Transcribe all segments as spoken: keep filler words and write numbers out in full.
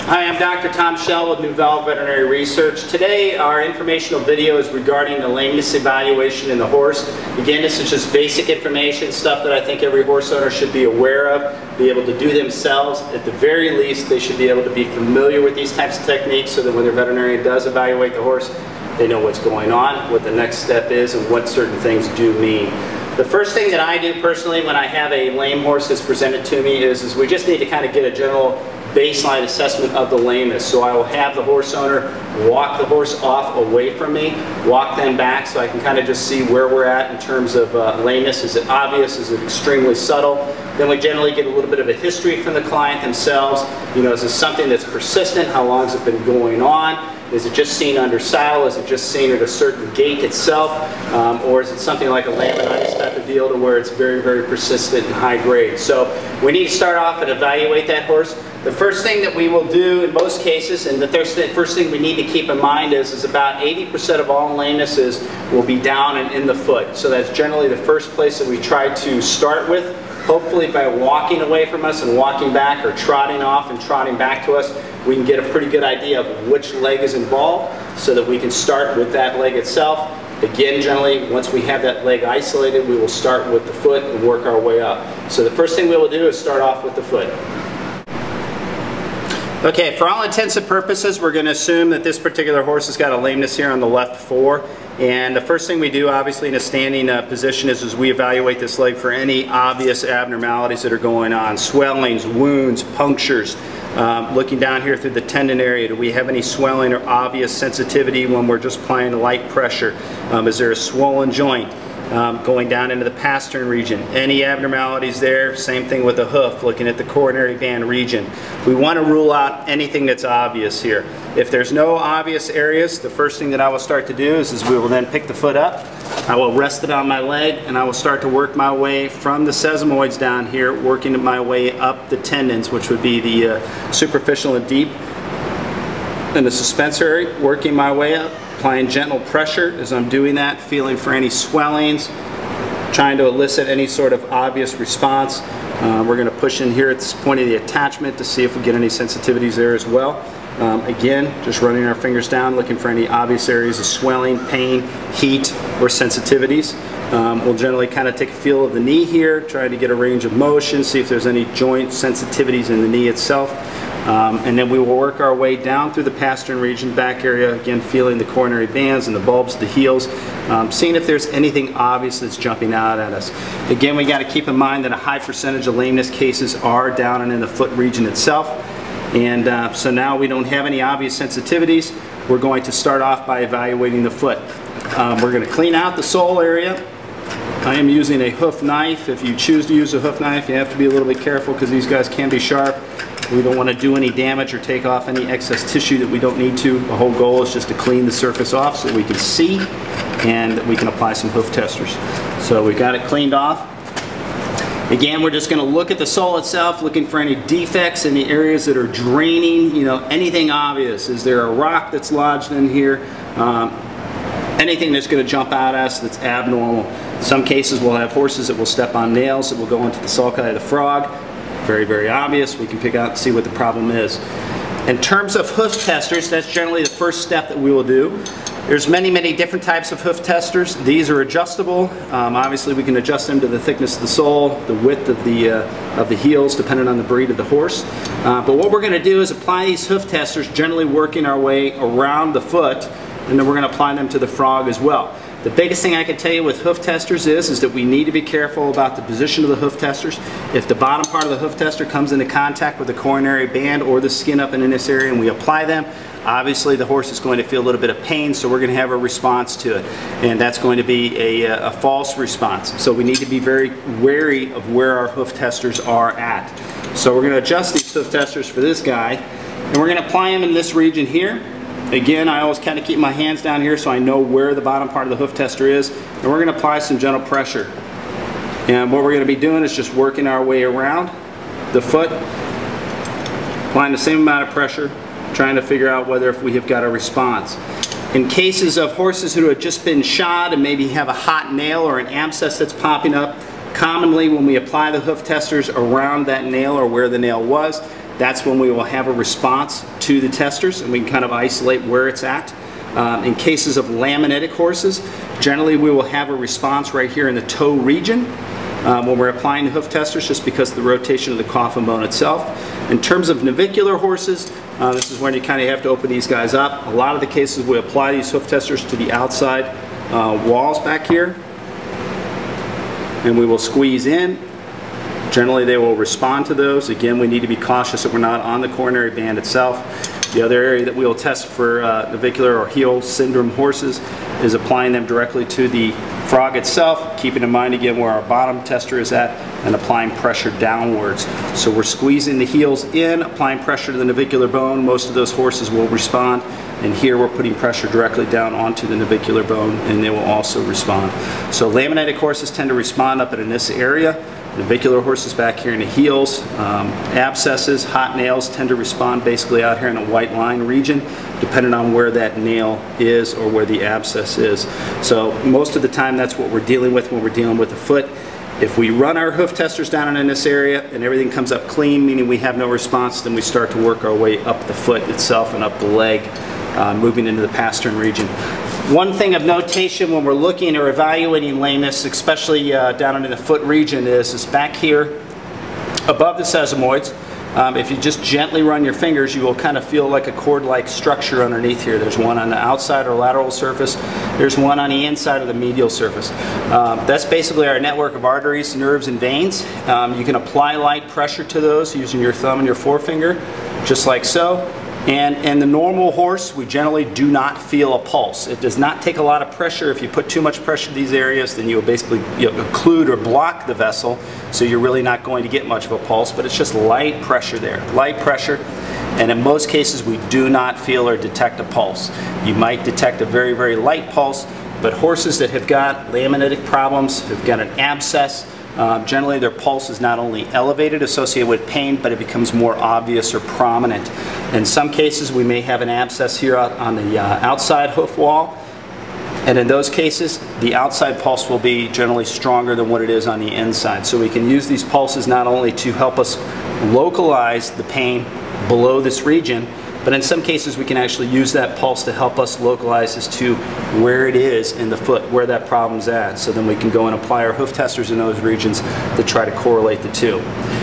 Hi, I'm Doctor Tom Shell with Nouvelle Veterinary Research. Today our informational video is regarding the lameness evaluation in the horse. Again, this is just basic information, stuff that I think every horse owner should be aware of, be able to do themselves. At the very least, they should be able to be familiar with these types of techniques so that when their veterinarian does evaluate the horse, they know what's going on, what the next step is, and what certain things do mean. The first thing that I do personally when I have a lame horse that's presented to me is, is we just need to kind of get a general baseline assessment of the lameness. So I will have the horse owner walk the horse off away from me, walk them back so I can kind of just see where we're at in terms of uh, lameness. Is it obvious? Is it extremely subtle? Then we generally get a little bit of a history from the client themselves. You know, is this something that's persistent? How long has it been going on? Is it just seen under saddle? Is it just seen at a certain gait itself? Um, or is it something like a laminitis type of deal to where it's very, very persistent and high grade? So we need to start off and evaluate that horse. The first thing that we will do in most cases, and the first thing we need to keep in mind is, is about eighty percent of all lamenesses will be down and in the foot. So that's generally the first place that we try to start with. Hopefully by walking away from us and walking back, or trotting off and trotting back to us, we can get a pretty good idea of which leg is involved so that we can start with that leg itself. Again, generally, once we have that leg isolated, we will start with the foot and work our way up. So the first thing we will do is start off with the foot. Okay, for all intents and purposes, we're going to assume that this particular horse has got a lameness here on the left fore. And the first thing we do, obviously, in a standing uh, position is, is we evaluate this leg for any obvious abnormalities that are going on. Swellings, wounds, punctures. Um, looking down here through the tendon area, do we have any swelling or obvious sensitivity when we're just applying light pressure? Um, is there a swollen joint? Um, going down into the pastern region. Any abnormalities there? Same thing with the hoof, looking at the coronary band region. We want to rule out anything that's obvious here. If there's no obvious areas, the first thing that I will start to do is, is we will then pick the foot up. I will rest it on my leg and I will start to work my way from the sesamoids down here, working my way up the tendons, which would be the uh, superficial and deep, and the suspensory, working my way up. Applying gentle pressure as I'm doing that, feeling for any swellings, trying to elicit any sort of obvious response. Uh, we're going to push in here at this point of the attachment to see if we get any sensitivities there as well. Um, again, just running our fingers down, looking for any obvious areas of swelling, pain, heat, or sensitivities. Um, we'll generally kind of take a feel of the knee here, try to get a range of motion, see if there's any joint sensitivities in the knee itself. Um, and then we will work our way down through the pastern region, back area, again feeling the coronary bands and the bulbs of the heels, um, seeing if there's anything obvious that's jumping out at us. Again, we got to keep in mind that a high percentage of lameness cases are down and in the foot region itself. And uh, so now we don't have any obvious sensitivities. We're going to start off by evaluating the foot. Um, we're going to clean out the sole area. I am using a hoof knife. If you choose to use a hoof knife, you have to be a little bit careful because these guys can be sharp. We don't want to do any damage or take off any excess tissue that we don't need to. The whole goal is just to clean the surface off so we can see and we can apply some hoof testers. So we got it cleaned off. Again, we're just going to look at the sole itself, looking for any defects in the areas that are draining, you know, anything obvious. Is there a rock that's lodged in here? Um, anything that's going to jump out at us that's abnormal. In some cases we'll have horses that will step on nails that will go into the sulci of the frog. Very, very obvious. We can pick out and see what the problem is. In terms of hoof testers, that's generally the first step that we will do. There's many, many different types of hoof testers. These are adjustable. Um, obviously, we can adjust them to the thickness of the sole, the width of the, uh, of the heels, depending on the breed of the horse. Uh, but what we're going to do is apply these hoof testers, generally working our way around the foot, and then we're going to apply them to the frog as well. The biggest thing I can tell you with hoof testers is, is that we need to be careful about the position of the hoof testers. If the bottom part of the hoof tester comes into contact with the coronary band or the skin up in this area and we apply them, obviously the horse is going to feel a little bit of pain, so we're going to have a response to it. And that's going to be a, a false response. So we need to be very wary of where our hoof testers are at. So we're going to adjust these hoof testers for this guy, and we're going to apply them in this region here. Again, I always kind of keep my hands down here so I know where the bottom part of the hoof tester is, and we're going to apply some gentle pressure. And what we're going to be doing is just working our way around the foot, applying the same amount of pressure, trying to figure out whether if we have got a response. In cases of horses who have just been shod and maybe have a hot nail or an abscess that's popping up, commonly when we apply the hoof testers around that nail or where the nail was, that's when we will have a response to the testers, and we can kind of isolate where it's at. Um, in cases of laminitic horses, generally we will have a response right here in the toe region um, when we're applying the hoof testers, just because of the rotation of the coffin bone itself. In terms of navicular horses, uh, this is when you kind of have to open these guys up. A lot of the cases we apply these hoof testers to the outside uh, walls back here, and we will squeeze in. Generally they will respond to those. Again, we need to be cautious that we're not on the coronary band itself. The other area that we will test for uh, navicular or heel syndrome horses is applying them directly to the frog itself, keeping in mind again where our bottom tester is at, and applying pressure downwards. So we're squeezing the heels in, applying pressure to the navicular bone. Most of those horses will respond, and here we're putting pressure directly down onto the navicular bone, and they will also respond. So laminitic horses tend to respond up in this area. Navicular horses back here in the heels. Um, abscesses, hot nails tend to respond basically out here in a white line region, depending on where that nail is or where the abscess is. So most of the time that's what we're dealing with when we're dealing with the foot. If we run our hoof testers down in this area and everything comes up clean, meaning we have no response, then we start to work our way up the foot itself and up the leg, uh, moving into the pastern region. One thing of notation when we're looking or evaluating lameness, especially uh, down into the foot region, is, is back here above the sesamoids. Um, if you just gently run your fingers, you will kind of feel like a cord-like structure underneath here. There's one on the outside or lateral surface. There's one on the inside of the medial surface. Um, that's basically our network of arteries, nerves, and veins. Um, you can apply light pressure to those using your thumb and your forefinger, just like so. And in the normal horse, we generally do not feel a pulse. It does not take a lot of pressure. If you put too much pressure to these areas, then you will basically you know, occlude or block the vessel, so you're really not going to get much of a pulse, but it's just light pressure there, light pressure. And in most cases, we do not feel or detect a pulse. You might detect a very, very light pulse, but horses that have got laminitic problems, have got an abscess, Uh, generally their pulse is not only elevated, associated with pain, but it becomes more obvious or prominent. In some cases we may have an abscess here on the uh, outside hoof wall, and in those cases the outside pulse will be generally stronger than what it is on the inside. So we can use these pulses not only to help us localize the pain below this region, but in some cases we can actually use that pulse to help us localize as to where it is in the foot, where that problem's at. So then we can go and apply our hoof testers in those regions to try to correlate the two.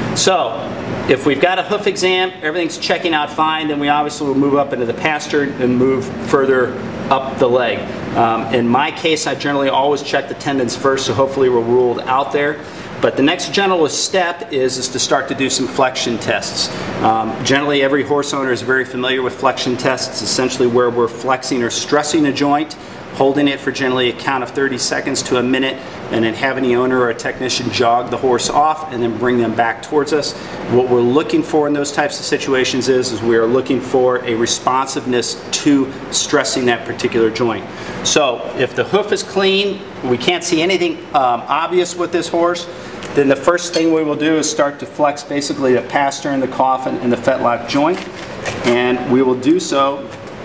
So if we've got a hoof exam, everything's checking out fine, then we obviously will move up into the pastern and move further up the leg. Um, in my case, I generally always check the tendons first, so hopefully we're ruled out there. But the next gentlest step is, is to start to do some flexion tests. Um, generally, every horse owner is very familiar with flexion tests, essentially where we're flexing or stressing a joint, holding it for generally a count of thirty seconds to a minute, and then having the owner or a technician jog the horse off and then bring them back towards us. What we're looking for in those types of situations is, is we are looking for a responsiveness to stressing that particular joint. So if the hoof is clean, we can't see anything um, obvious with this horse, then the first thing we will do is start to flex basically the pastern, the coffin, and the fetlock joint, and we will do so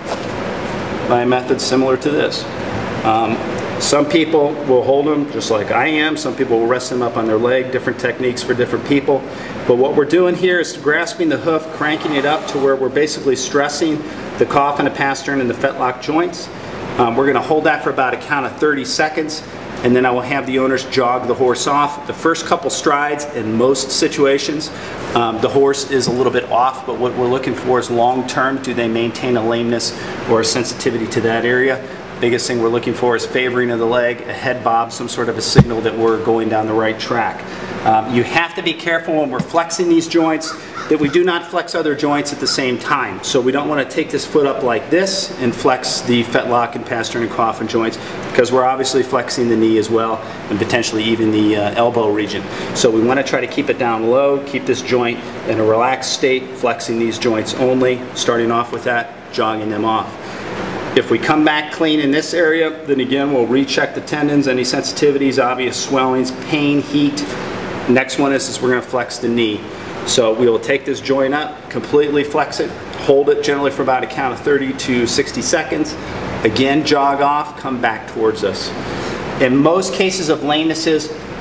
by a method similar to this. Um, some people will hold them just like I am. Some people will rest them up on their leg. Different techniques for different people. But what we're doing here is grasping the hoof, cranking it up to where we're basically stressing the coffin, the pastern, and the fetlock joints. Um, we're going to hold that for about a count of thirty seconds, and then I will have the owners jog the horse off. The first couple strides in most situations, um, the horse is a little bit off, but what we're looking for is long term, do they maintain a lameness or a sensitivity to that area? Biggest thing we're looking for is favoring of the leg, a head bob, some sort of a signal that we're going down the right track. Um, you have to be careful when we're flexing these joints that we do not flex other joints at the same time. So we don't want to take this foot up like this and flex the fetlock and pastern and coffin joints, because we're obviously flexing the knee as well, and potentially even the uh, elbow region. So we want to try to keep it down low, keep this joint in a relaxed state, flexing these joints only, starting off with that, jogging them off. If we come back clean in this area, then again we'll recheck the tendons, any sensitivities, obvious swellings, pain, heat. Next one is, is we're going to flex the knee. So we will take this joint up, completely flex it, hold it generally for about a count of thirty to sixty seconds. Again, jog off, come back towards us. In most cases of lamenesses,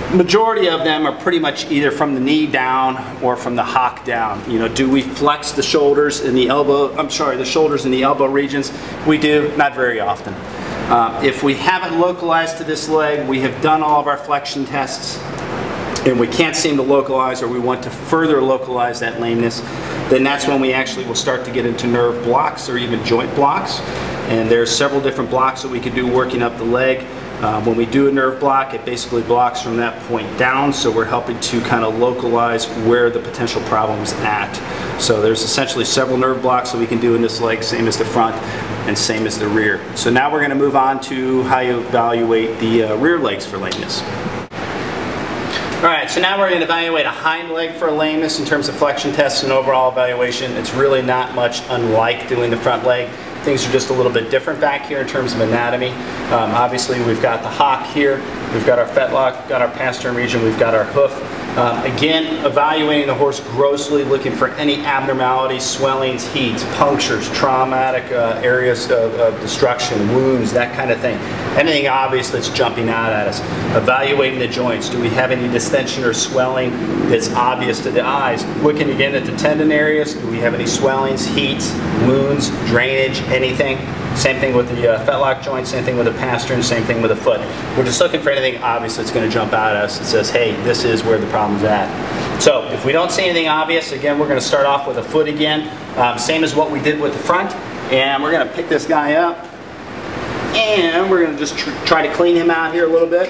Majority of them are pretty much either from the knee down or from the hock down. You know, do we flex the shoulders and the elbow, I'm sorry, the shoulders and the elbow regions? We do, not very often. Uh, if we haven't localized to this leg, we have done all of our flexion tests, and we can't seem to localize, or we want to further localize that lameness, then that's when we actually will start to get into nerve blocks or even joint blocks. And there's several different blocks that we could do working up the leg. Uh, when we do a nerve block, it basically blocks from that point down, so we're helping to kind of localize where the potential problem is at. So there's essentially several nerve blocks that we can do in this leg, same as the front and same as the rear. So now we're going to move on to how you evaluate the uh, rear legs for lameness. Alright, so now we're going to evaluate a hind leg for a lameness in terms of flexion tests and overall evaluation. It's really not much unlike doing the front leg. Things are just a little bit different back here in terms of anatomy. Um, obviously we've got the hock here, we've got our fetlock, we've got our pastern region, we've got our hoof. Um, again, evaluating the horse grossly, looking for any abnormalities, swellings, heats, punctures, traumatic uh, areas of, of destruction, wounds, that kind of thing. Anything obvious that's jumping out at us. Evaluating the joints. Do we have any distension or swelling that's obvious to the eyes? Looking again at the tendon areas. Do we have any swellings, heats, wounds, drainage, anything? Same thing with the uh, fetlock joint, same thing with the pastern, same thing with the foot. We're just looking for anything obvious that's going to jump out at us that says, hey, this is where the problem's at. So if we don't see anything obvious, again, we're going to start off with the foot again. Um, same as what we did with the front. And we're going to pick this guy up. And we're going to just tr try to clean him out here a little bit.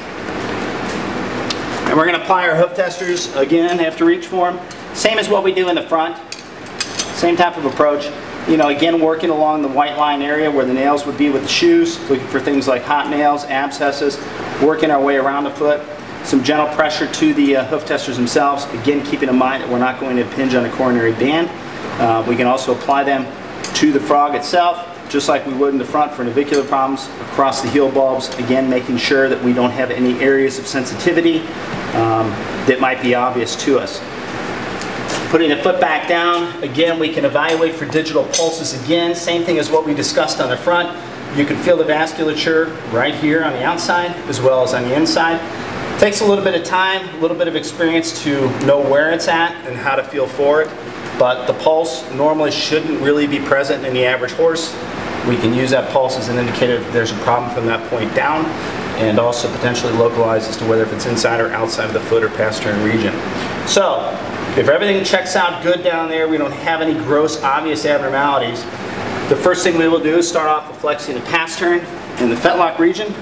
And we're going to apply our hoof testers again, have to reach for them. Same as what we do in the front. Same type of approach. You know, again, working along the white line area where the nails would be with the shoes, looking for things like hot nails, abscesses, working our way around the foot. Some gentle pressure to the uh, hoof testers themselves. Again, keeping in mind that we're not going to impinge on the coronary band. Uh, we can also apply them to the frog itself, just like we would in the front for navicular problems, across the heel bulbs. Again, making sure that we don't have any areas of sensitivity um, that might be obvious to us. Putting the foot back down, again, we can evaluate for digital pulses again. Same thing as what we discussed on the front. You can feel the vasculature right here on the outside as well as on the inside. Takes a little bit of time, a little bit of experience to know where it's at and how to feel for it. But the pulse normally shouldn't really be present in the average horse. We can use that pulse as an indicator if there's a problem from that point down, and also potentially localize as to whether if it's inside or outside of the foot or pastern region. So, if everything checks out good down there, we don't have any gross obvious abnormalities, the first thing we will do is start off with flexing the pastern in the fetlock region,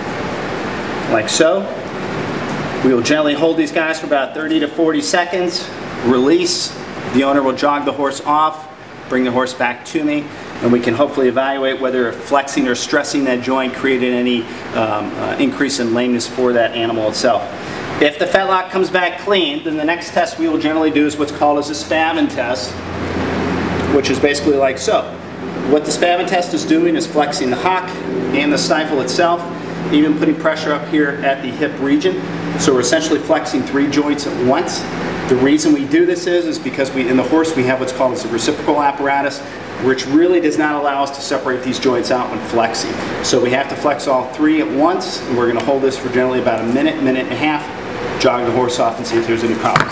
like so. We will gently hold these guys for about thirty to forty seconds, release, the owner will jog the horse off, bring the horse back to me, and we can hopefully evaluate whether flexing or stressing that joint created any um, uh, increase in lameness for that animal itself. If the fetlock comes back clean, then the next test we will generally do is what's called as a Spavin test, which is basically like so. What the Spavin test is doing is flexing the hock and the stifle itself, even putting pressure up here at the hip region. So we're essentially flexing three joints at once. The reason we do this is, is because we, in the horse we have what's called as a reciprocal apparatus, which really does not allow us to separate these joints out when flexing. So we have to flex all three at once, and we're going to hold this for generally about a minute, minute and a half, jog the horse off and see if there's any problems.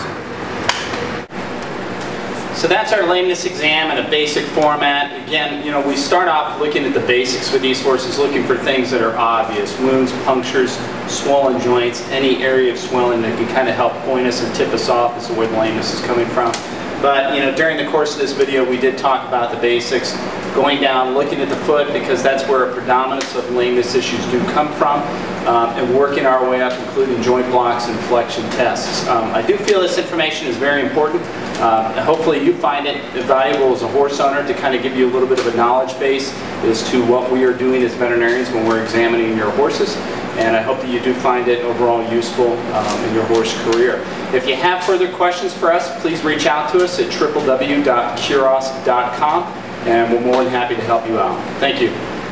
So that's our lameness exam in a basic format. Again, you know, we start off looking at the basics with these horses, looking for things that are obvious. Wounds, punctures, swollen joints, any area of swelling that can kind of help point us and tip us off as to where the lameness is coming from. But, you know, during the course of this video, we did talk about the basics, going down, looking at the foot, because that's where a predominance of lameness issues do come from, um, and working our way up, including joint blocks and flexion tests. Um, I do feel this information is very important. Um, hopefully you find it valuable as a horse owner to kind of give you a little bit of a knowledge base as to what we are doing as veterinarians when we're examining your horses. And I hope that you do find it overall useful um, in your horse career. If you have further questions for us, please reach out to us at w w w dot curos dot com, and we're more than happy to help you out. Thank you.